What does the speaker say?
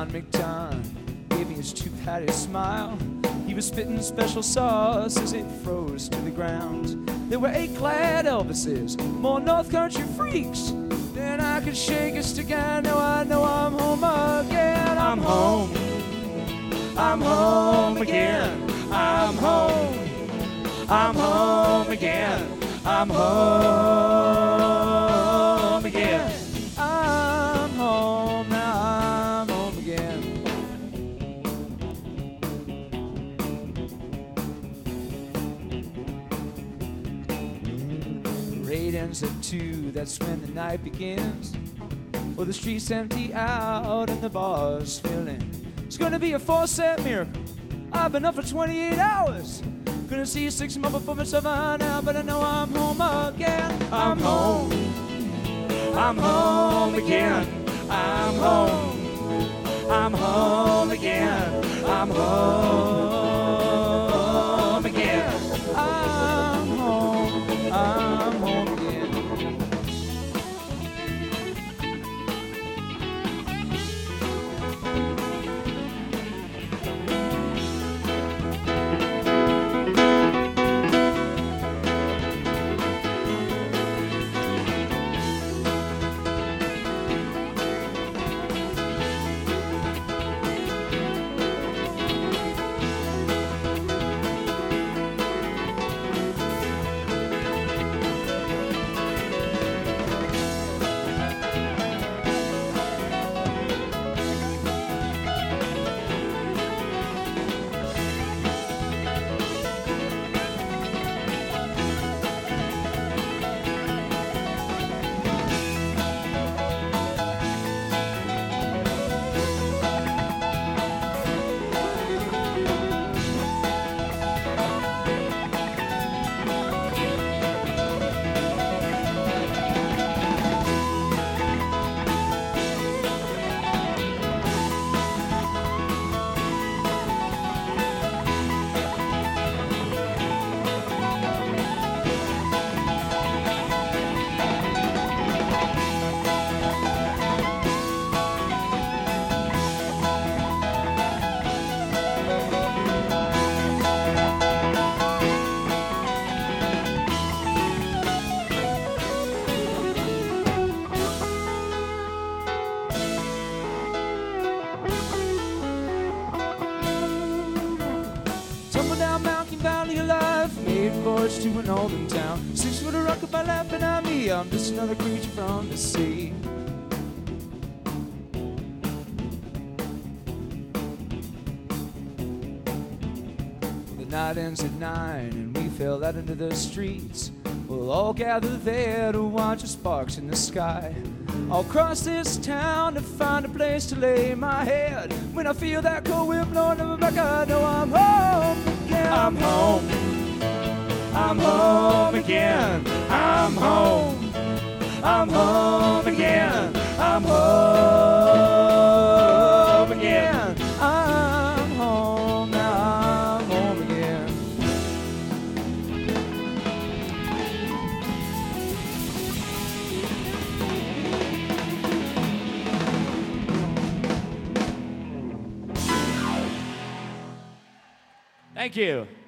John McDon gave me his two-patty smile. He was spitting special sauce as it froze to the ground. There were 8 glad Elvises, more North Country freaks than I could shake a stick. I know I'm home again. I'm home. I'm home again. I'm home. I'm home again. I'm home again. I'm home now. I'm home again. Parade ends at 2. That's when the night begins. Well, the streets empty out and the bar's filling. It's gonna be a 4-set miracle. I've been up for 28 hours. Gonna see 6 more before it's over now, but I know I'm home again. I'm home. I'm home again. I'm home. I'm home again. I'm home again. I'm home. I'm home again. Voyage to an olden town. 6 foot of rockabye laughing at me. I'm just another creature from the sea. The night ends at 9 and we fell out into the streets. We'll all gather there to watch the sparks in the sky. I'll cross this town to find a place to lay my head. When I feel that cold wind blowing in my back, I know I'm home again. I'm home. I'm home again. I'm home. I'm home again. I'm home again. I'm home now. I'm home again. Thank you.